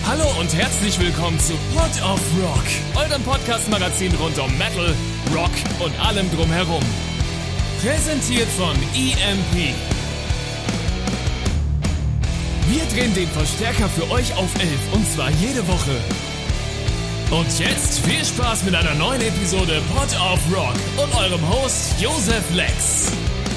Hallo und herzlich willkommen zu Pod of Rock, eurem Podcast-Magazin rund um Metal, Rock und allem drumherum. Präsentiert von EMP. Wir drehen den Verstärker für euch auf 11 und zwar jede Woche. Und jetzt viel Spaß mit einer neuen Episode Pod of Rock und eurem Host Josef Lex.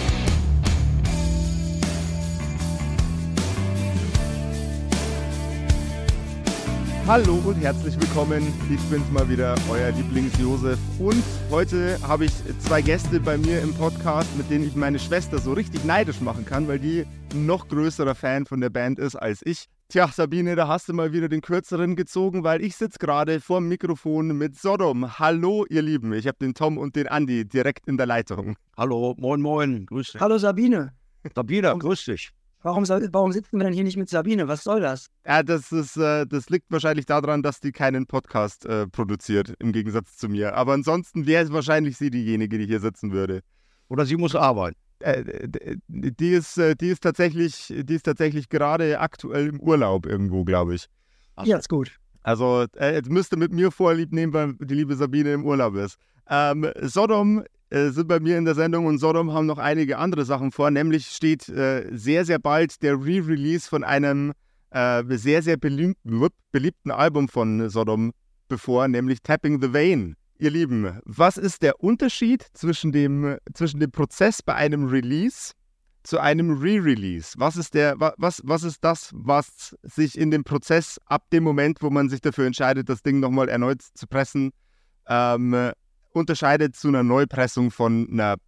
Hallo und herzlich willkommen, ich bin's mal wieder, euer Lieblings-Josef. Und heute habe ich zwei Gäste bei mir im Podcast, mit denen ich meine Schwester so richtig neidisch machen kann, weil die ein noch größerer Fan von der Band ist als ich. Tja, Sabine, da hast du mal wieder den Kürzeren gezogen, weil ich sitze gerade vor dem Mikrofon mit Sodom. Hallo, ihr Lieben, ich habe den Tom und den Andi direkt in der Leitung. Hallo, moin, grüß dich. Hallo Sabine. Sabine, grüß dich. Warum sitzen wir denn hier nicht mit Sabine? Was soll das? Ja, das liegt wahrscheinlich daran, dass die keinen Podcast produziert, im Gegensatz zu mir. Aber ansonsten wäre es wahrscheinlich sie diejenige, die hier sitzen würde. Oder sie muss arbeiten. Die ist tatsächlich gerade aktuell im Urlaub irgendwo, glaube ich. Ja, ist gut. Also, jetzt müsste mit mir Vorlieb nehmen, weil die liebe Sabine im Urlaub ist. Sodom sind bei mir in der Sendung und Sodom haben noch einige andere Sachen vor. Nämlich steht sehr, sehr bald der Re-Release von einem sehr, sehr beliebten Album von Sodom bevor, nämlich Tapping the Vein. Ihr Lieben, was ist der Unterschied zwischen dem Prozess bei einem Release zu einem Re-Release? Was ist das, was sich in dem Prozess ab dem Moment, wo man sich dafür entscheidet, das Ding nochmal erneut zu pressen, unterscheidet zu einer Neupressung von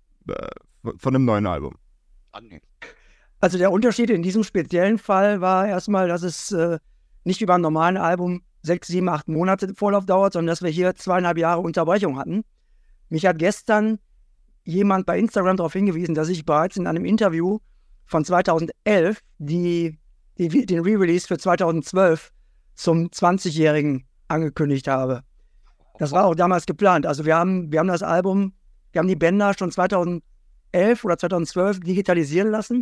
einem neuen Album? Also der Unterschied in diesem speziellen Fall war erstmal, dass es nicht wie beim normalen Album 6, 7, 8 Monate Vorlauf dauert, sondern dass wir hier 2,5 Jahre Unterbrechung hatten. Mich hat gestern jemand bei Instagram darauf hingewiesen, dass ich bereits in einem Interview von 2011 den Re-Release für 2012 zum 20-Jährigen angekündigt habe. Das war auch damals geplant. Also wir haben das Album, wir haben die Bänder schon 2011 oder 2012 digitalisieren lassen.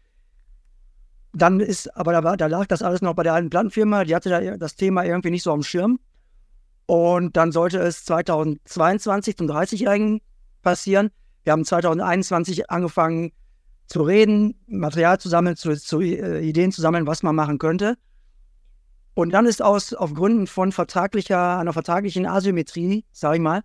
Dann da lag das alles noch bei der alten Plattenfirma, die hatte da das Thema irgendwie nicht so am Schirm. Und dann sollte es 2022 zum 30-Jährigen passieren. Wir haben 2021 angefangen zu reden, Material zu sammeln, Ideen zu sammeln, was man machen könnte. Und dann ist auf Gründen von einer vertraglichen Asymmetrie, sage ich mal,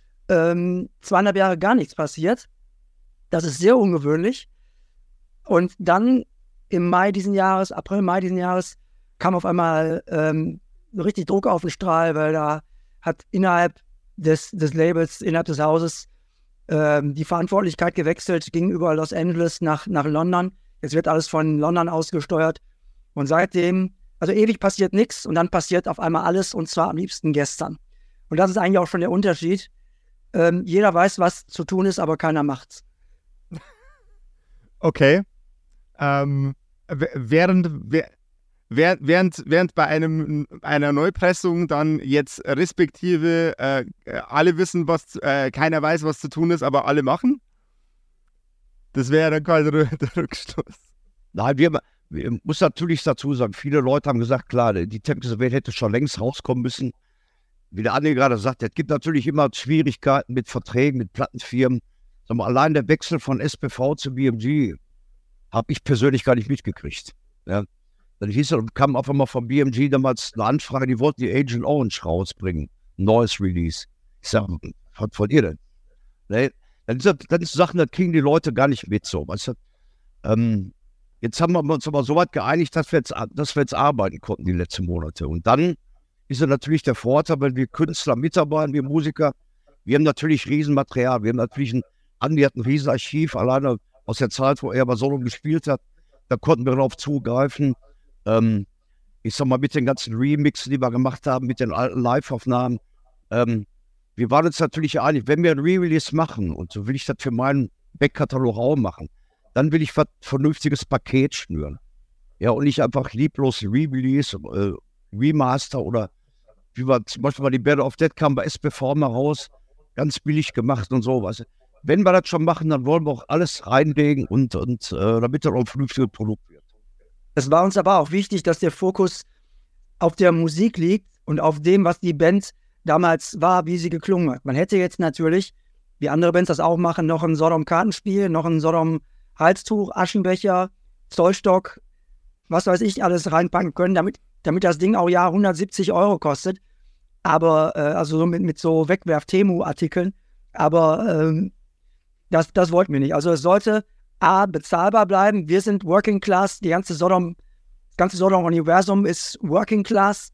2,5 Jahre gar nichts passiert. Das ist sehr ungewöhnlich. Und dann April, Mai diesen Jahres, kam auf einmal richtig Druck auf den Strahl, weil da hat innerhalb des Labels, innerhalb des Hauses die Verantwortlichkeit gewechselt, ging über Los Angeles nach London. Jetzt wird alles von London ausgesteuert. Und seitdem, also ewig passiert nichts und dann passiert auf einmal alles und zwar am liebsten gestern. Und das ist eigentlich auch schon der Unterschied. Jeder weiß, was zu tun ist, aber keiner macht's. Okay. Während bei einer Neupressung dann jetzt respektive alle wissen, keiner weiß, was zu tun ist, aber alle machen? Das wäre dann kein Rückstoß. Nein, wir muss natürlich dazu sagen, viele Leute haben gesagt, klar, die Tapping the Vein hätte schon längst rauskommen müssen. Wie der Andi gerade sagt, es gibt natürlich immer Schwierigkeiten mit Verträgen, mit Plattenfirmen. Sag mal, allein der Wechsel von SPV zu BMG habe ich persönlich gar nicht mitgekriegt. Ja. Dann kam auf einmal von BMG damals eine Anfrage, die wollten die Agent Orange rausbringen. Ein neues Release. Ich sage, was wollt ihr denn? Nee, dann ist Sachen, das kriegen die Leute gar nicht mit so. Weißt du? Jetzt haben wir uns aber so weit geeinigt, dass wir jetzt arbeiten konnten die letzten Monate. Und dann ist ja natürlich der Vorteil, wenn wir Künstler mitarbeiten, wir Musiker, wir haben natürlich Riesenmaterial. Wir haben natürlich Andi hat ein Riesenarchiv, alleine aus der Zeit, wo er bei Sodom gespielt hat. Da konnten wir darauf zugreifen. Ich sag mal, mit den ganzen Remixen, die wir gemacht haben, mit den alten Live-Aufnahmen. Wir waren uns natürlich einig, wenn wir ein Re-Release machen, und so will ich das für meinen Backkatalog auch machen, dann will ich was vernünftiges Paket schnüren. Ja, und nicht einfach lieblos Re-Release, Remaster oder wie wir zum Beispiel bei die Battle of Dead kam bei SPV mal raus, ganz billig gemacht und sowas. Wenn wir das schon machen, dann wollen wir auch alles reinlegen und damit dann auch ein vernünftiges Produkt wird. Es war uns aber auch wichtig, dass der Fokus auf der Musik liegt und auf dem, was die Band damals war, wie sie geklungen hat. Man hätte jetzt natürlich, wie andere Bands das auch machen, noch ein Sodom-Kartenspiel, noch ein Sodom-Halstuch, Aschenbecher, Zollstock, was weiß ich, alles reinpacken können, damit das Ding auch 170 € kostet. Aber, also so mit so Wegwerf-Temu-Artikeln. Aber das wollten wir nicht. Also es sollte A, bezahlbar bleiben. Wir sind Working Class, das ganze Sodom-Universum ist Working Class.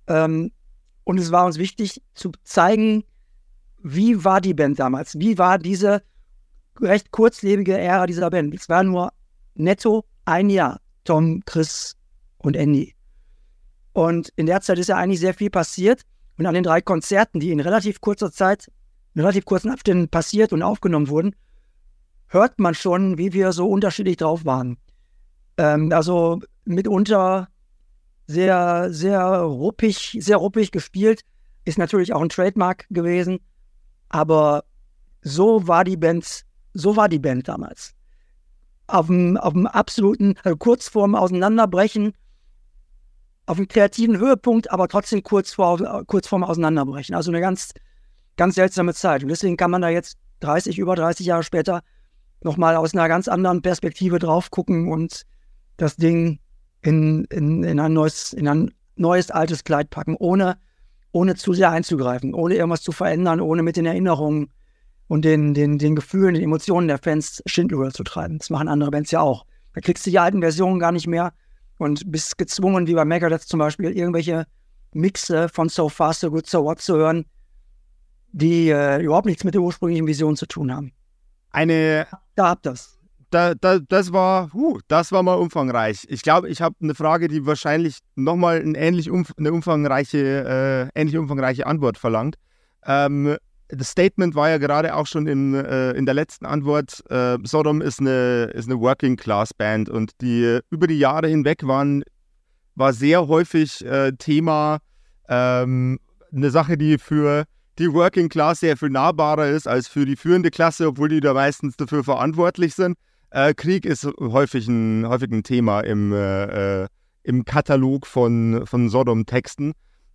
Und es war uns wichtig zu zeigen, wie war die Band damals? Wie war diese recht kurzlebige Ära dieser Band? Es war nur netto ein Jahr. Tom, Chris und Andy. Und in der Zeit ist ja eigentlich sehr viel passiert. Und an den 3 Konzerten, die in relativ kurzen Abständen passiert und aufgenommen wurden, hört man schon, wie wir so unterschiedlich drauf waren. Also mitunter sehr, sehr ruppig gespielt. Ist natürlich auch ein Trademark gewesen. Aber so war die Band damals. Auf dem absoluten, also kurz vorm Auseinanderbrechen, auf dem kreativen Höhepunkt, aber trotzdem kurz vorm Auseinanderbrechen. Also eine ganz, ganz seltsame Zeit. Und deswegen kann man da jetzt über 30 Jahre später nochmal aus einer ganz anderen Perspektive drauf gucken und das Ding in ein neues altes Kleid packen, ohne zu sehr einzugreifen, ohne irgendwas zu verändern, ohne mit den Erinnerungen und den Gefühlen, den Emotionen der Fans Schindluder zu treiben. Das machen andere Bands ja auch. Da kriegst du die alten Versionen gar nicht mehr und bist gezwungen, wie bei Megadeth zum Beispiel, irgendwelche Mixe von So Far, So Good, So What zu hören, die überhaupt nichts mit der ursprünglichen Vision zu tun haben. Da habt das. Das war mal umfangreich. Ich glaube, ich habe eine Frage, die wahrscheinlich nochmal eine ähnlich umfangreiche Antwort verlangt. Das Statement war ja gerade auch schon in der letzten Antwort, Sodom ist eine Working-Class-Band und die über die Jahre hinweg war sehr häufig Thema, eine Sache, die für die Working Class sehr viel nahbarer ist als für die führende Klasse, obwohl die da meistens dafür verantwortlich sind. Krieg ist häufig ein Thema im Katalog von Sodom-Texten.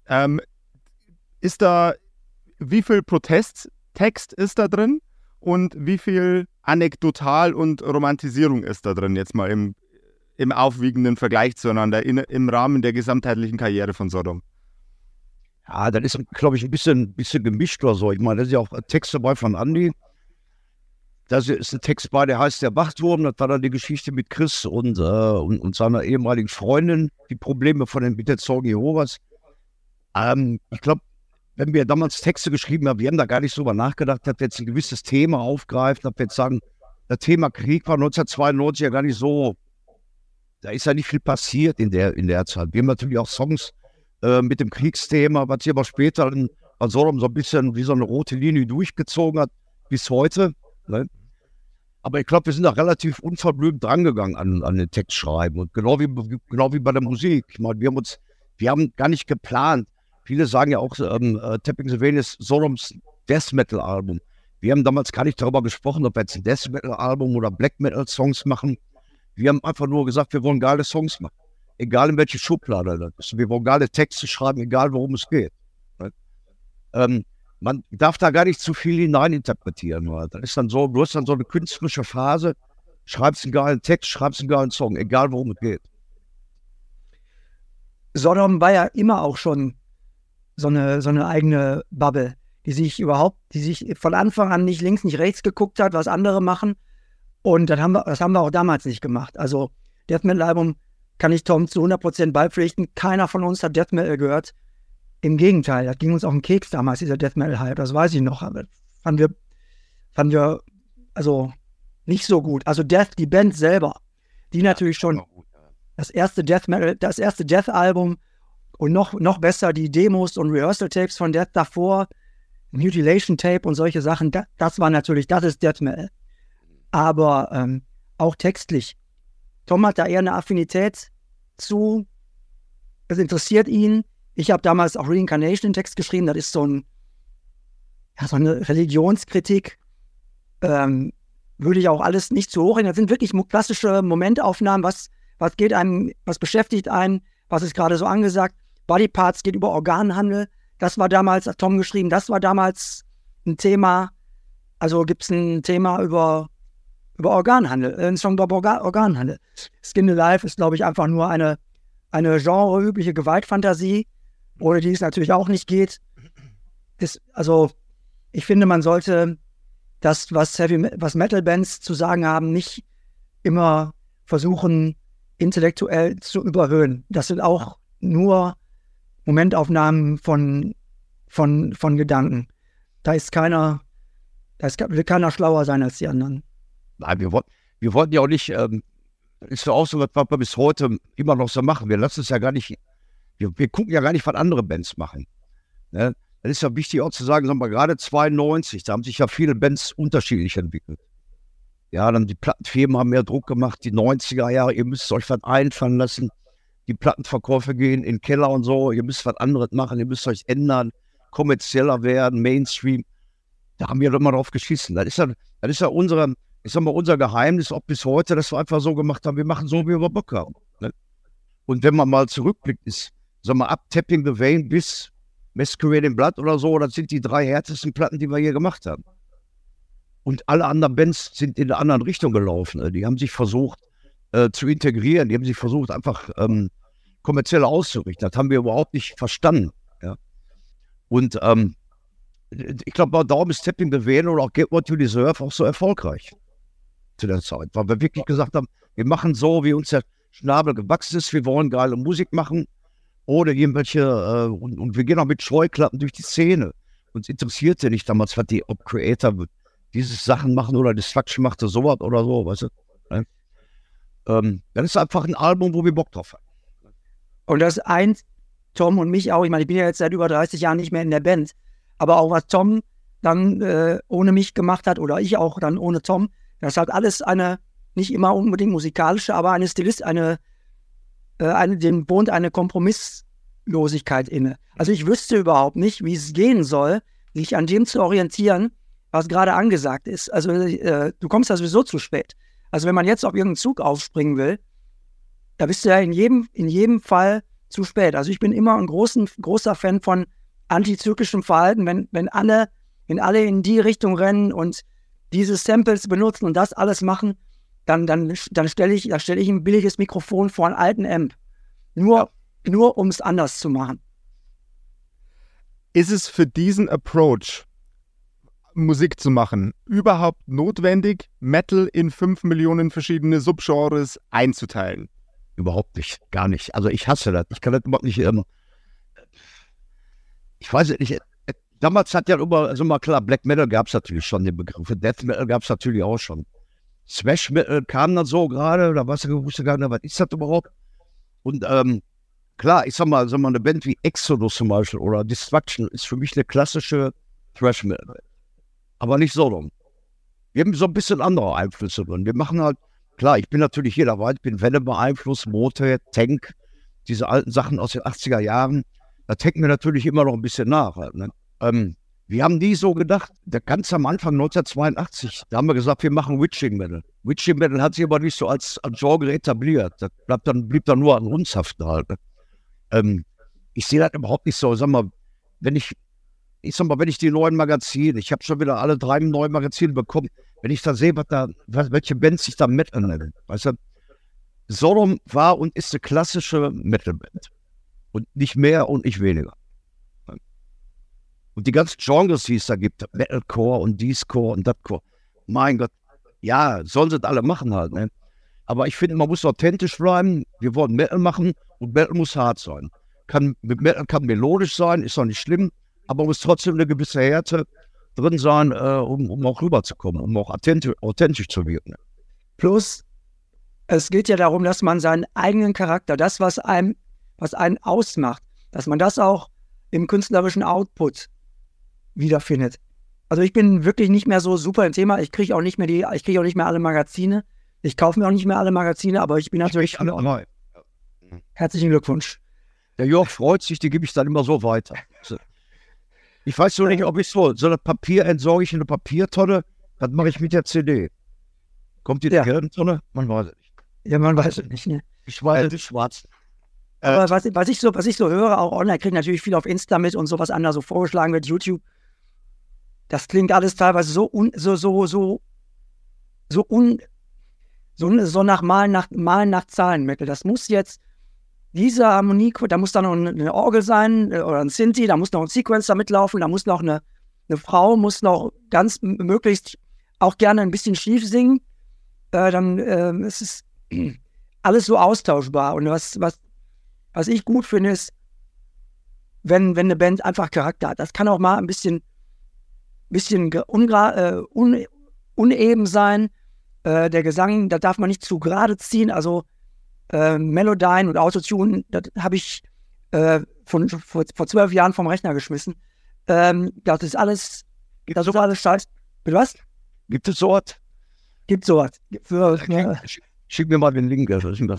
Wie viel Protesttext ist da drin und wie viel Anekdotal und Romantisierung ist da drin, jetzt mal im aufwiegenden Vergleich zueinander im Rahmen der gesamtheitlichen Karriere von Sodom? Ja, das ist, glaube ich, ein bisschen gemischt oder so. Ich meine, da ist ja auch ein Text dabei von Andy. Da ist ein Text bei, der heißt Der Wachturm. Das war dann die Geschichte mit Chris und seiner ehemaligen Freundin, die Probleme mit den Zeugen Jehovas. Ich glaube, wenn wir damals Texte geschrieben haben, wir haben da gar nicht drüber nachgedacht, dass wir jetzt ein gewisses Thema aufgreifen, dass wir jetzt sagen, das Thema Krieg war 1992 ja gar nicht so, da ist ja nicht viel passiert in der Zeit. Wir haben natürlich auch Songs mit dem Kriegsthema, was sich aber später an Sodom so ein bisschen wie so eine rote Linie durchgezogen hat, bis heute. Ne? Aber ich glaube, wir sind da relativ unverblümt drangegangen an den Textschreiben. Und genau wie bei der Musik. Ich meine, wir haben gar nicht geplant. Viele sagen ja auch, Tapping the Vein ist Sodoms Death Metal Album. Wir haben damals gar nicht darüber gesprochen, ob wir jetzt ein Death Metal Album oder Black Metal Songs machen. Wir haben einfach nur gesagt, wir wollen geile Songs machen. Egal in welche Schublade das ist. Wir wollen geile Texte schreiben, egal worum es geht. Man darf da gar nicht zu viel hineininterpretieren. Das ist dann so, du hast dann so eine künstlerische Phase, schreibst einen geilen Text, schreibst einen geilen Song, egal worum es geht. Sodom war ja immer auch schon so eine eigene Bubble, die sich von Anfang an nicht links, nicht rechts geguckt hat, was andere machen. Und das haben wir auch damals nicht gemacht. Also Death Metal Album kann ich Tom zu 100% beipflichten. Keiner von uns hat Death Metal gehört. Im Gegenteil, das ging uns auf den Keks damals, dieser Death Metal Hype, das weiß ich noch. Aber fanden wir also nicht so gut. Also Death, die Band selber, die natürlich schon das erste Death Album und noch besser die Demos und Rehearsal Tapes von Death davor, Mutilation Tape und solche Sachen, das ist Death Metal. Aber auch textlich. Tom hat da eher eine Affinität zu, es interessiert ihn. Ich habe damals auch Reincarnation Text geschrieben, das ist so eine Religionskritik. Würde ich auch alles nicht zu hoch hin. Das sind wirklich klassische Momentaufnahmen, was beschäftigt einen, was ist gerade so angesagt, Bodyparts geht über Organhandel. Das war damals, hat Tom geschrieben, das war damals ein Thema. Also gibt es ein Thema über Organhandel, ein Song über Organhandel. Skin Alive ist, glaube ich, einfach nur eine genreübliche Gewaltfantasie, ohne die es natürlich auch nicht geht. Also ich finde, man sollte das, was Metal-Bands zu sagen haben, nicht immer versuchen, intellektuell zu überhöhen. Das sind auch nur Momentaufnahmen von Gedanken. Da will keiner schlauer sein als die anderen. Nein, wir wollten ja auch nicht, ist ja auch so, was wir bis heute immer noch so machen. Wir lassen es ja gar nicht, wir gucken ja gar nicht, was andere Bands machen. Ne? Das ist ja wichtig auch zu sagen, sagen wir, gerade 92, da haben sich ja viele Bands unterschiedlich entwickelt. Ja, dann die Plattenfirmen haben mehr Druck gemacht, die 90er Jahre, ihr müsst euch was einfallen lassen. Die Plattenverkäufe gehen in den Keller und so, ihr müsst was anderes machen, ihr müsst euch ändern, kommerzieller werden, Mainstream. Da haben wir doch immer drauf geschissen. Das ist ja unser Geheimnis, auch bis heute, dass wir einfach so gemacht haben, wir machen so, wie wir Bock haben. Ne? Und wenn man mal zurückblickt, ist, sagen wir, ab Tapping the Vein bis Masquerade in Blood oder so, das sind die 3 härtesten Platten, die wir hier gemacht haben. Und alle anderen Bands sind in eine andere Richtung gelaufen. Ne? Die haben sich versucht zu integrieren, die haben sich versucht, einfach kommerziell auszurichten. Das haben wir überhaupt nicht verstanden. Ja? Und ich glaube, darum ist Tapping the Vein oder auch Get What You Deserve auch so erfolgreich zu der Zeit, weil wir wirklich gesagt haben, wir machen so, wie uns der Schnabel gewachsen ist, wir wollen geile Musik machen, ohne irgendwelche, und wir gehen auch mit Scheuklappen durch die Szene. Uns interessierte nicht damals, was ob Creator diese Sachen machen oder Destruction machte sowas oder so, weißt du? Das ist einfach ein Album, wo wir Bock drauf haben. Und das eint Tom und mich auch, ich meine, ich bin ja jetzt seit über 30 Jahren nicht mehr in der Band, aber auch was Tom dann ohne mich gemacht hat oder ich auch dann ohne Tom, das hat alles nicht immer unbedingt musikalische, aber dem wohnt eine Kompromisslosigkeit inne. Also ich wüsste überhaupt nicht, wie es gehen soll, sich an dem zu orientieren, was gerade angesagt ist. Also du kommst ja sowieso zu spät. Also wenn man jetzt auf irgendeinen Zug aufspringen will, da bist du ja in jedem Fall zu spät. Also ich bin immer ein großer Fan von antizyklischem Verhalten, wenn alle in die Richtung rennen und diese Samples benutzen und das alles machen, dann stelle ich ein billiges Mikrofon vor einen alten Amp. Nur um es anders zu machen. Ist es für diesen Approach, Musik zu machen, überhaupt notwendig, Metal in 5 Millionen verschiedene Subgenres einzuteilen? Überhaupt nicht, gar nicht. Also ich hasse das. Ich kann das überhaupt nicht, ich weiß es nicht. Damals hat ja immer, also mal klar, Black Metal gab es natürlich schon, den Begriff. Death Metal gab es natürlich auch schon. Thrash Metal kam dann so gerade, da wusste gar nicht, was ist das überhaupt? Und klar, ich sag mal, eine Band wie Exodus zum Beispiel oder Destruction ist für mich eine klassische Thrash Metal. Aber nicht Sodom. Wir haben so ein bisschen andere Einflüsse drin. Wir machen halt, klar, ich bin natürlich hier dabei, ich bin Welle beeinflusst, Motorhead, Tank, diese alten Sachen aus den 80er Jahren. Da tanken wir natürlich immer noch ein bisschen nach. Halt, ne? Wir haben nie so gedacht, ganz am Anfang 1982, da haben wir gesagt, wir machen Witching Metal. Witching Metal hat sich aber nicht so als Genre etabliert. Das blieb dann nur an uns haften halt. Ich sehe das überhaupt nicht so. Sag mal, wenn ich die neuen Magazine, ich habe schon wieder alle 3 neuen Magazine bekommen, wenn ich da sehe, welche Bands sich da Metal nennen, weißt du, Sodom war und ist eine klassische Metal-Band. Und nicht mehr und nicht weniger. Und die ganzen Genres, die es da gibt, Metalcore und Deathcore und Deathcore, mein Gott, ja, sollen sie das alle machen halt, ne? Aber ich finde, man muss authentisch bleiben, wir wollen Metal machen und Metal muss hart sein. Metal kann melodisch sein, ist doch nicht schlimm, aber muss trotzdem eine gewisse Härte drin sein, um auch rüberzukommen, um auch authentisch zu wirken. Plus, es geht ja darum, dass man seinen eigenen Charakter, das, was einen ausmacht, dass man das auch im künstlerischen Output wiederfindet. Also ich bin wirklich nicht mehr so super im Thema. Ich kriege auch nicht mehr alle Magazine. Ich kaufe mir auch nicht mehr alle Magazine, aber ich bin natürlich neu. Herzlichen Glückwunsch. Der Jörg freut sich, die gebe ich dann immer so weiter. Ich weiß so nicht, ob ich so das Papier entsorge ich in eine Papiertonne, das mache ich mit der CD. Kommt die in die gelbe Tonne? Man weiß es nicht. Ja, man weiß es nicht. Ne? Ich weiß es schwarz. Aber was ich so höre, auch online, kriege natürlich viel auf Insta mit und so, was anderes so vorgeschlagen wird, YouTube. Das klingt alles teilweise so nach Malen nach Zahlenmittel. Das muss jetzt, diese Harmonie, da muss dann noch eine Orgel sein oder ein Synthi, da muss noch ein Sequencer mitlaufen, da muss noch eine Frau, muss noch ganz möglichst auch gerne ein bisschen schief singen. Dann es ist alles so austauschbar. Und was ich gut finde, ist, wenn eine Band einfach Charakter hat. Das kann auch mal ein bisschen uneben sein. Der Gesang, da darf man nicht zu gerade ziehen. Also Melodyne und Autotune, das habe ich vor 12 Jahren vom Rechner geschmissen. Das ist alles scheiße. Bitte was? Gibt es sowas? Gibt sowas. Schick mir mal den Link.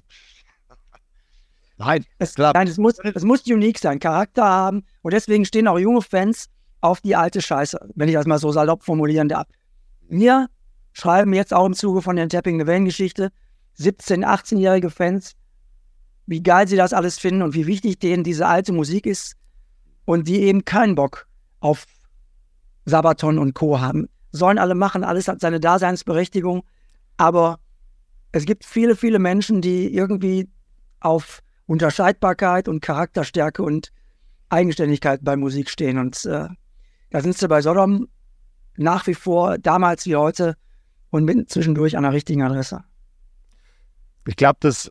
Nein, es muss unique sein, Charakter haben. Und deswegen stehen auch junge Fans auf die alte Scheiße, wenn ich das mal so salopp formulieren darf. Mir schreiben jetzt auch im Zuge von der Tapping the Vein-Geschichte 17-, 18-jährige Fans, wie geil sie das alles finden und wie wichtig denen diese alte Musik ist und die eben keinen Bock auf Sabaton und Co. haben. Sollen alle machen, alles hat seine Daseinsberechtigung, aber es gibt viele, viele Menschen, die irgendwie auf Unterscheidbarkeit und Charakterstärke und Eigenständigkeit bei Musik stehen. Und da sind sie bei Sodom nach wie vor, damals wie heute, und mitten zwischendurch an der richtigen Adresse. Ich glaube, das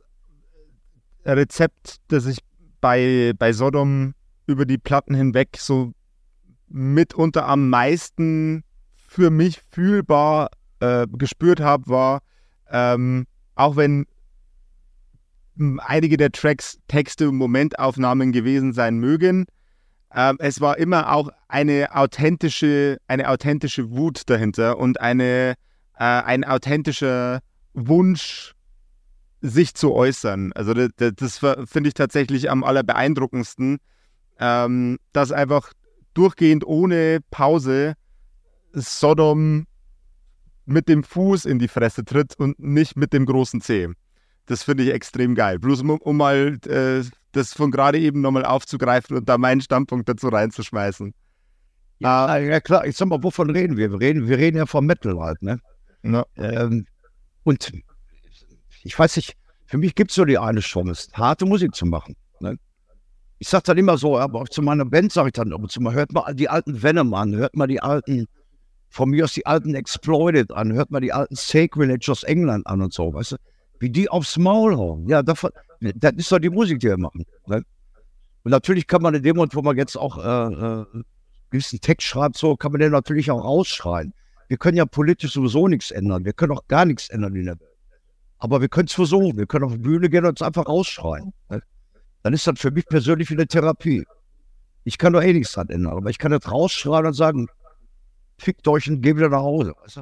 Rezept, das ich bei Sodom über die Platten hinweg so mitunter am meisten für mich fühlbar gespürt habe, war, auch wenn einige der Tracks Texte und Momentaufnahmen gewesen sein mögen, es war immer auch eine authentische Wut dahinter und ein authentischer Wunsch, sich zu äußern. Also das finde ich tatsächlich am allerbeeindruckendsten, dass einfach durchgehend ohne Pause Sodom mit dem Fuß in die Fresse tritt und nicht mit dem großen Zeh. Das finde ich extrem geil. Bloß um mal das von gerade eben nochmal aufzugreifen und da meinen Standpunkt dazu reinzuschmeißen. Ja, klar, ich sag mal, wovon reden wir? Wir reden ja vom Metal halt, ne? Ja. Und ich weiß nicht, für mich gibt es so die eine Chance, harte Musik zu machen. Ne? Ich sag dann immer so, aber auch zu meiner Band sage ich dann ab und zu mal, hört mal die alten Venom an, hört mal die alten, von mir aus die alten Exploited an, hört mal die alten Sacrilege aus England an und so, weißt du? Wie die aufs Maul hauen. Ja, das ist doch die Musik, die wir machen. Ne? Und natürlich kann man in dem Moment, wo man jetzt auch gewissen Text schreibt, so kann man den natürlich auch rausschreien. Wir können ja politisch sowieso nichts ändern. Wir können auch gar nichts ändern in der Welt. Aber wir können es versuchen. Wir können auf die Bühne gehen und uns einfach rausschreien. Ne? Dann ist das für mich persönlich wie eine Therapie. Ich kann doch eh nichts dran ändern. Aber ich kann das rausschreien und sagen, fickt euch und geh wieder nach Hause. Weißt du?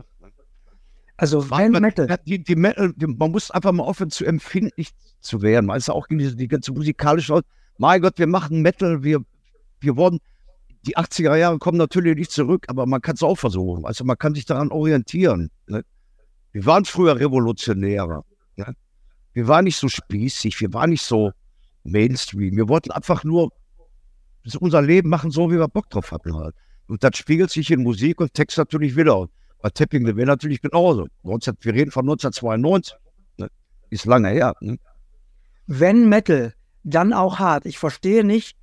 Also rein Metal. Man muss einfach mal aufhören, zu empfindlich zu werden. Weißt du, auch die ganze musikalische, mein Gott, wir machen Metal, wir wurden, die 80er Jahre kommen natürlich nicht zurück, aber man kann es auch versuchen. Also man kann sich daran orientieren. Ne? Wir waren früher Revolutionäre. Ne? Wir waren nicht so spießig, wir waren nicht so Mainstream. Wir wollten einfach nur unser Leben machen, so wie wir Bock drauf hatten halt. Und das spiegelt sich in Musik und Text natürlich wieder. Bei Tapping the Vein natürlich genauso. Wir reden von 1992. Ne? Ist lange her. Ne? Wenn Metal, dann auch hart. Ich verstehe nicht,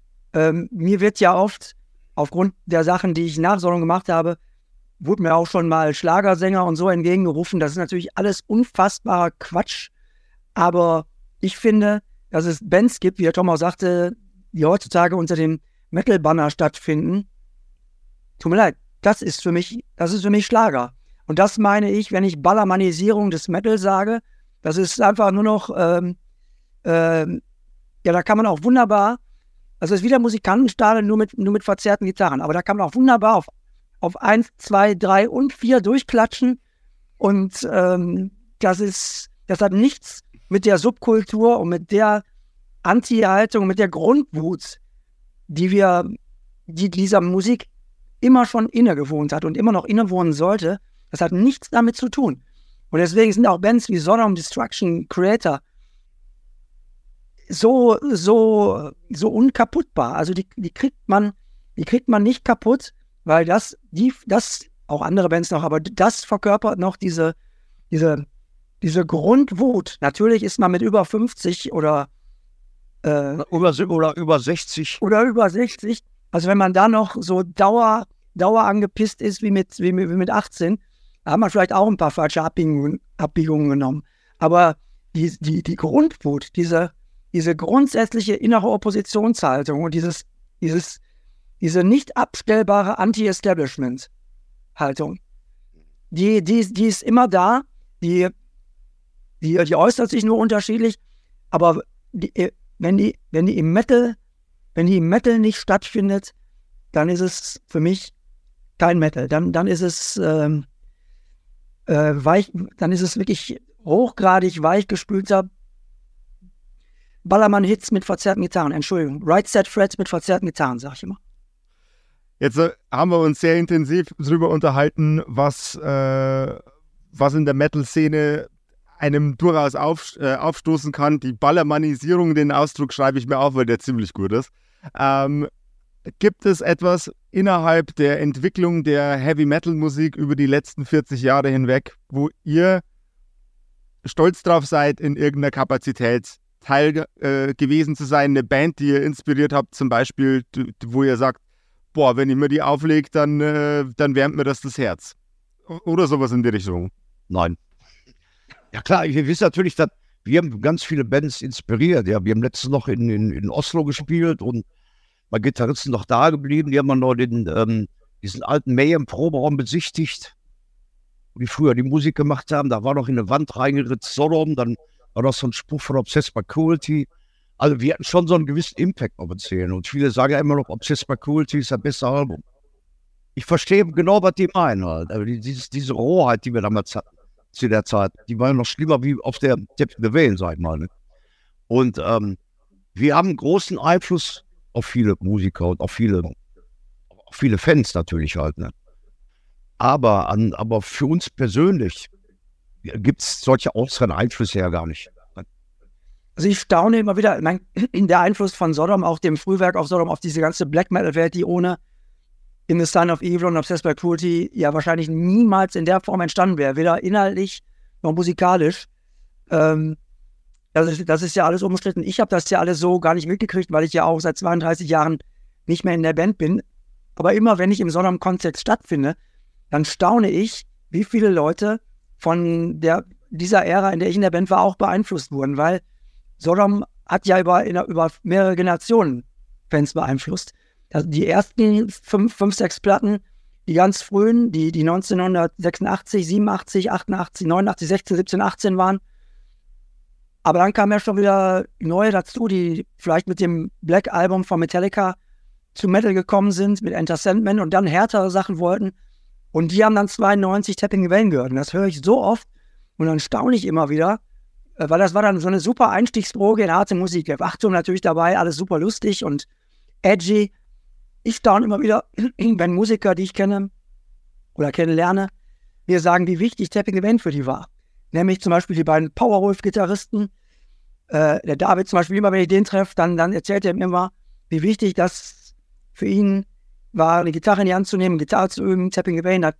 mir wird ja oft, aufgrund der Sachen, die ich nach Sodom gemacht habe, wurde mir auch schon mal Schlagersänger und so entgegengerufen. Das ist natürlich alles unfassbarer Quatsch. Aber ich finde, dass es Bands gibt, wie der Tom auch sagte, die heutzutage unter dem Metal-Banner stattfinden. Tut mir leid, das ist für mich Schlager. Und das meine ich, wenn ich Ballermannisierung des Metal sage, das ist einfach nur noch, ja, da kann man auch wunderbar, also es ist wieder Musikantenstadel, nur mit verzerrten Gitarren, aber da kann man auch wunderbar auf 1, 2, 3 und 4 durchklatschen und das hat nichts mit der Subkultur und mit der Anti-Haltung, mit der Grundwut, die dieser Musik immer schon innegewohnt hat und immer noch innewohnen sollte, das hat nichts damit zu tun. Und deswegen sind auch Bands wie Sodom, Destruction, Creator so unkaputtbar. Also die kriegt man nicht kaputt, weil das, auch andere Bands noch, aber das verkörpert noch diese Grundwut. Natürlich ist man mit über 50 oder über 60. Oder über 60. Also wenn man da noch so Dauer angepisst ist wie mit 18, da hat man vielleicht auch ein paar falsche Abbiegungen genommen. Aber die Grundwut, diese grundsätzliche innere Oppositionshaltung und diese nicht abstellbare Anti-Establishment-Haltung, die ist immer da, die äußert sich nur unterschiedlich, aber wenn die im Metal nicht stattfindet, dann ist es für mich kein Metal. Dann ist es weich, dann ist es wirklich hochgradig weichgespülter Ballermann-Hits mit verzerrten Gitarren. Entschuldigung, Right-Set-Frets mit verzerrten Gitarren, sag ich immer. Jetzt haben wir uns sehr intensiv darüber unterhalten, was in der Metal-Szene einem durchaus aufstoßen kann. Die Ballermannisierung, den Ausdruck schreibe ich mir auf, weil der ziemlich gut ist. Gibt es etwas innerhalb der Entwicklung der Heavy-Metal-Musik über die letzten 40 Jahre hinweg, wo ihr stolz drauf seid, in irgendeiner Kapazität Teil gewesen zu sein? Eine Band, die ihr inspiriert habt, zum Beispiel, wo ihr sagt, boah, wenn ich mir die auflege, dann wärmt mir das Herz. Oder sowas in die Richtung. Nein. Ja klar, wir wissen natürlich, dass wir haben ganz viele Bands inspiriert. Ja, wir haben letztens noch in Oslo gespielt und bei Gitarristen noch da geblieben. Die haben noch diesen alten Mayhem-Proberaum besichtigt, wie früher die Musik gemacht haben. Da war noch in eine Wand reingeritzt Sodom, dann war das so ein Spruch von Obsessed by Cruelty. Also wir hatten schon so einen gewissen Impact auf uns sehen. Und viele sagen ja immer noch, Obsessed by Cruelty ist das beste Album. Ich verstehe genau, was die meinen halt. Aber diese Rohheit, die wir damals hatten, zu der Zeit, die war noch schlimmer wie auf der Taping the Vein, sag ich mal. Ne? Und wir haben großen Einfluss auf viele Musiker und auf viele Fans natürlich halt. Ne? Aber für uns persönlich gibt es solche äußeren Einflüsse ja gar nicht. Also ich staune immer wieder, der Einfluss von Sodom, auch dem Frühwerk auf Sodom, auf diese ganze Black Metal-Welt, die ohne In the Sign of Evil und Obsessed by Cruelty ja wahrscheinlich niemals in der Form entstanden wäre, weder inhaltlich noch musikalisch. Das ist ja alles umstritten. Ich habe das ja alles so gar nicht mitgekriegt, weil ich ja auch seit 32 Jahren nicht mehr in der Band bin. Aber immer, wenn ich im Sodom-Kontext stattfinde, dann staune ich, wie viele Leute von dieser Ära, in der ich in der Band war, auch beeinflusst wurden, weil Sodom hat ja über mehrere Generationen Fans beeinflusst. Die ersten 5, 6 Platten, die ganz frühen, die 1986, 87, 88, 89, 16, 17, 18 waren. Aber dann kamen ja schon wieder neue dazu, die vielleicht mit dem Black Album von Metallica zu Metal gekommen sind, mit Enter Sandman und dann härtere Sachen wollten. Und die haben dann 92 Tapping the Vein gehört. Und das höre ich so oft und dann staune ich immer wieder, weil das war dann so eine super Einstiegsdroge in harte Musik. Achtung natürlich dabei, alles super lustig und edgy. Ich staune immer wieder, wenn Musiker, die ich kenne oder kennenlerne, mir sagen, wie wichtig Tapping the Vein für die war. Nämlich zum Beispiel die beiden Powerwolf-Gitarristen. Der David zum Beispiel, immer wenn ich den treffe, dann erzählt er mir immer, wie wichtig das für ihn war, eine Gitarre in die Hand zu nehmen, Gitarre zu üben. Tapping the Vein hat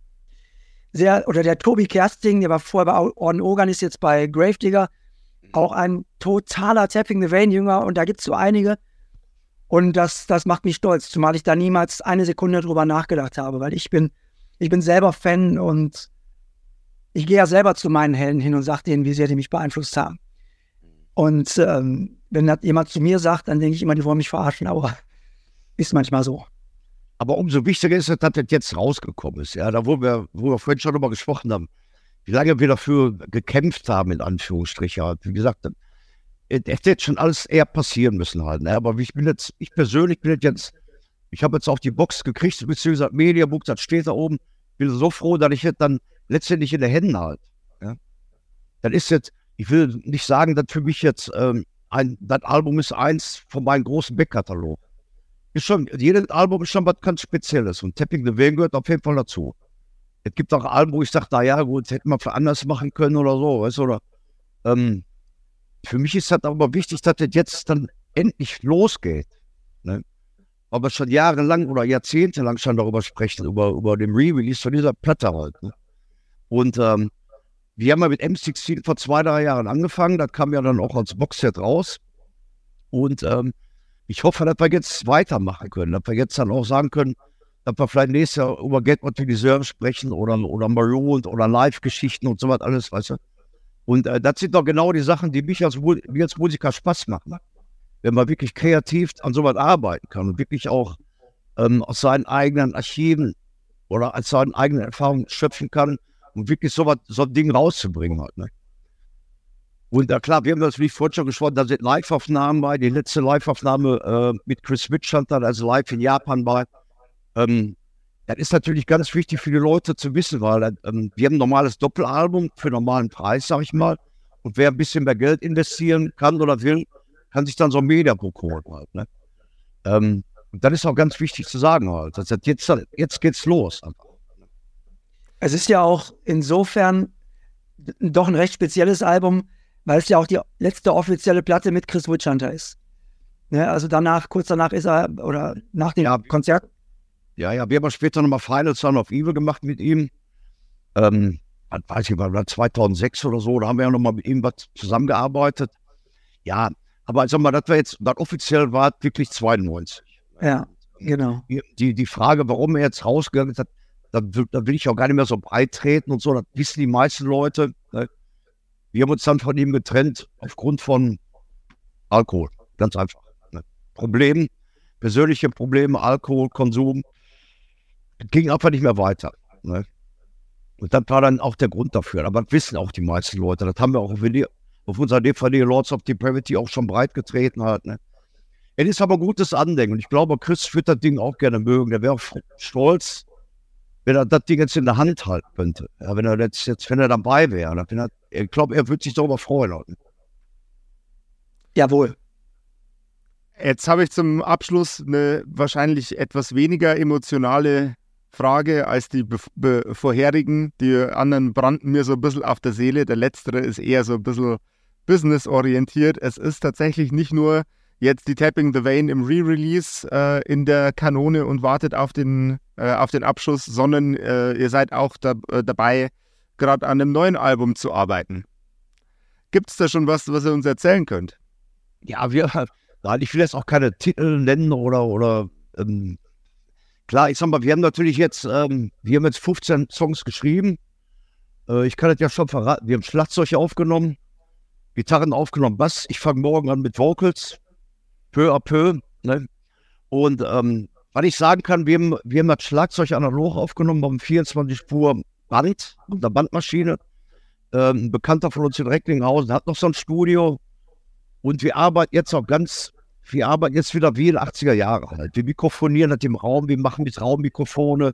oder der Tobi Kersting, der war vorher bei Orden Organ, ist jetzt bei Gravedigger, auch ein totaler Tapping the Vein-Jünger und da gibt es so einige. Und das macht mich stolz, zumal ich da niemals eine Sekunde drüber nachgedacht habe, weil ich bin selber Fan und ich gehe ja selber zu meinen Helden hin und sage denen, wie sehr die mich beeinflusst haben. Und wenn das jemand zu mir sagt, dann denke ich immer, die wollen mich verarschen, aber ist manchmal so. Aber umso wichtiger ist es, dass das jetzt rausgekommen ist. Ja, da wo wir vorhin schon drüber gesprochen haben, wie lange wir dafür gekämpft haben, in Anführungsstrichen. Wie gesagt, es hätte jetzt schon alles eher passieren müssen halt. Ne? Aber ich persönlich bin jetzt, ich habe jetzt auch die Box gekriegt, beziehungsweise Mediabook, das steht da oben. Bin so froh, dass ich jetzt dann letztendlich in den Händen halt. Ja? Das ist jetzt, ich will nicht sagen, dass für mich jetzt das Album ist eins von meinen großen Backkatalog. Jedes Album ist schon was ganz Spezielles und Tapping the Vein gehört auf jeden Fall dazu. Es gibt auch Alben, wo ich sage, naja, gut, hätte man für anders machen können oder so, weißt du, oder Für mich ist das aber wichtig, dass das jetzt dann endlich losgeht. Ne? Weil wir schon jahrelang oder jahrzehntelang schon darüber sprechen, über den Re-Release von dieser Platte halt. Ne? Und wir haben ja mit M16 vor 2-3 Jahren angefangen, das kam ja dann auch als Boxset raus. Und ich hoffe, dass wir jetzt weitermachen können, dass wir jetzt dann auch sagen können, dass wir vielleicht nächstes Jahr über Get What We Deserve sprechen oder Marooned oder Live-Geschichten und so was alles, weißt du. Und das sind doch genau die Sachen, die mir als Musiker Spaß machen. Wenn man wirklich kreativ an so was arbeiten kann und wirklich auch aus seinen eigenen Archiven oder aus seinen eigenen Erfahrungen schöpfen kann und wirklich so ein Ding rauszubringen halt. Ne? Und klar, wir haben das, wie ich vorhin schon gesprochen, da sind Live-Aufnahmen bei. Die letzte Live-Aufnahme mit Chris Witch dann, also live in Japan bei. Das ist natürlich ganz wichtig für die Leute zu wissen, weil wir haben ein normales Doppelalbum für normalen Preis, sag ich mal. Und wer ein bisschen mehr Geld investieren kann oder will, kann sich dann so ein Mediabook holen halt. Ne? Und das ist auch ganz wichtig zu sagen halt. Das heißt, jetzt geht's los. Es ist ja auch insofern doch ein recht spezielles Album, weil es ja auch die letzte offizielle Platte mit Chris Witchhunter ist. Ne, also kurz danach ist er, oder nach dem Konzert. Ja, wir haben später nochmal Final Son of Evil gemacht mit ihm. Weiß ich, war 2006 oder so, da haben wir ja nochmal mit ihm was zusammengearbeitet. Ja, aber ich sag mal, das offiziell war wirklich 92. Ja, genau. Die Frage, warum er jetzt rausgegangen ist, da will ich auch gar nicht mehr so beitreten und so, das wissen die meisten Leute. Ne? Wir haben uns dann von ihm getrennt aufgrund von Alkohol, ganz einfach. Ne? Persönliche Probleme, Alkoholkonsum, ging einfach nicht mehr weiter. Ne? Und das war dann auch der Grund dafür. Aber das wissen auch die meisten Leute. Das haben wir auch auf unserer DVD Lords of Depravity auch schon breit getreten halt. Ne? Es ist aber ein gutes Andenken. Und ich glaube, Chris wird das Ding auch gerne mögen. Der wäre auch stolz, wenn er das Ding jetzt in der Hand halten könnte. Ja, wenn er dabei wäre. Ich glaube, er würde sich darüber freuen. Halt. Jawohl. Jetzt habe ich zum Abschluss eine wahrscheinlich etwas weniger emotionale Frage als die vorherigen. Die anderen brannten mir so ein bisschen auf der Seele. Der letztere ist eher so ein bisschen businessorientiert. Es ist tatsächlich nicht nur jetzt die Tapping the Vein im Re-Release in der Kanone und wartet auf den Abschuss, sondern ihr seid auch dabei, gerade an einem neuen Album zu arbeiten. Gibt es da schon was ihr uns erzählen könnt? Ja, ich will jetzt auch keine Titel nennen oder klar, ich sag mal, wir haben natürlich jetzt 15 Songs geschrieben. Ich kann das ja schon verraten. Wir haben Schlagzeug aufgenommen, Gitarren aufgenommen, Bass. Ich fange morgen an mit Vocals, peu à peu. Ne? Und was ich sagen kann, wir haben das Schlagzeug analog aufgenommen, haben 24-Spur Band und eine Bandmaschine. Ein Bekannter von uns in Recklinghausen hat noch so ein Studio. Und wir arbeiten jetzt wieder wie in den 80er Jahren halt. Wir mikrofonieren halt im Raum, wir machen mit Raummikrofone,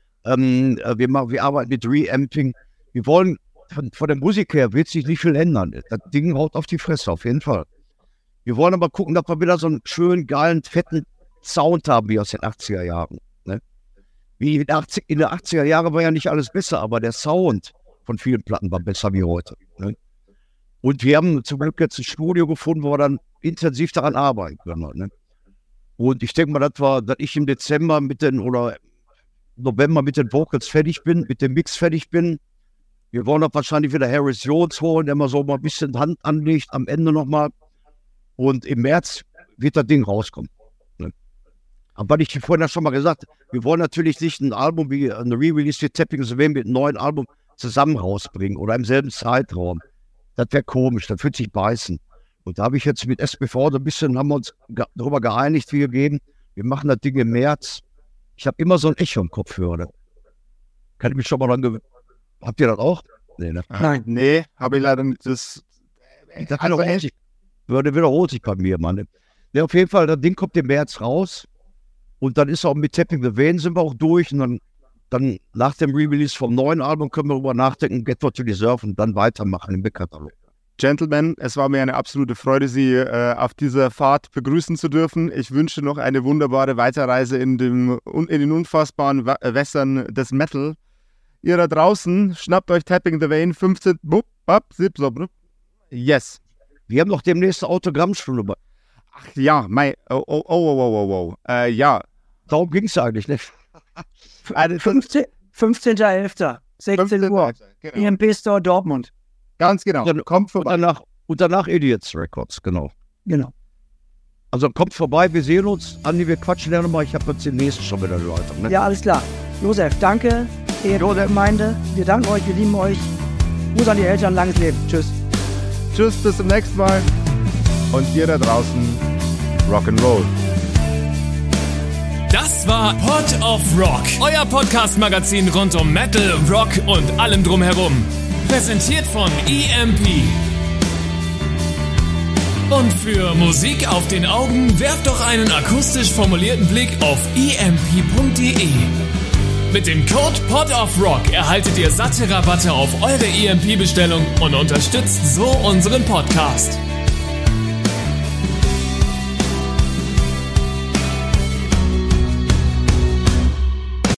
wir arbeiten mit Reamping. Wir wollen, von der Musik her wird sich nicht viel ändern. Das Ding haut auf die Fresse, auf jeden Fall. Wir wollen aber gucken, dass wir wieder so einen schönen, geilen, fetten Sound haben wie aus den 80er Jahren. Ne? Wie in den 80er Jahren war ja nicht alles besser, aber der Sound von vielen Platten war besser wie heute. Ne? Und wir haben zum Glück jetzt ein Studio gefunden, wo wir dann intensiv daran arbeiten können. Ne? Und ich denke mal, dass ich im Dezember oder November mit den Vocals fertig bin, mit dem Mix fertig bin. Wir wollen auch wahrscheinlich wieder Harris Jones holen, der mal so mal ein bisschen Hand anlegt, am Ende nochmal. Und im März wird das Ding rauskommen. Ne? Aber ich vorhin ja schon mal gesagt, wir wollen natürlich nicht ein Album wie eine Re-Release wie Tapping the Vein mit einem neuen Album zusammen rausbringen oder im selben Zeitraum. Das wäre komisch, das würde sich beißen. Und da habe ich jetzt mit SPV so ein bisschen, haben wir uns darüber geeinigt, wir machen das Ding im März. Ich habe immer so ein Echo im Kopfhörer. Kann ich mich schon mal dran gewöhnen. Habt ihr das auch? Nee, ne? Nein. Nee, habe ich leider nicht. Das wiederholt sich bei mir, Mann. Ja, auf jeden Fall, das Ding kommt im März raus. Und dann ist auch mit Tapping the Vein sind wir auch durch. Und dann nach dem Re-Release vom neuen Album können wir darüber nachdenken, Get What You Deserve und dann weitermachen im Backkatalog. Gentlemen, es war mir eine absolute Freude, Sie auf dieser Fahrt begrüßen zu dürfen. Ich wünsche noch eine wunderbare Weiterreise in den unfassbaren Wässern des Metal. Ihr da draußen, schnappt euch Tapping the Vein 15. Yes. Wir haben doch demnächst eine Autogrammstunde. Ach ja, ja. Darum ging es eigentlich, ne? 15.11. 16 Uhr. Genau. EMP Store Dortmund. Ganz genau. Kommt vorbei. Und danach Idiots Records, genau. Genau. Also kommt vorbei, wir sehen uns. Andi, wir quatschen ja nochmal. Ich habe jetzt den nächsten schon wieder Leute. Ne? Ja, alles klar. Josef, danke. Josef Gemeinde. Wir danken euch, wir lieben euch. Gruß an die Eltern, langes Leben. Tschüss. Tschüss, bis zum nächsten Mal. Und ihr da draußen, Rock'n'Roll. Das war Pod of Rock, euer Podcast-Magazin rund um Metal, Rock und allem drumherum. Präsentiert von EMP. Und für Musik auf den Augen werft doch einen akustisch formulierten Blick auf emp.de. Mit dem Code PODOFROCK erhaltet ihr satte Rabatte auf eure EMP-Bestellung und unterstützt so unseren Podcast.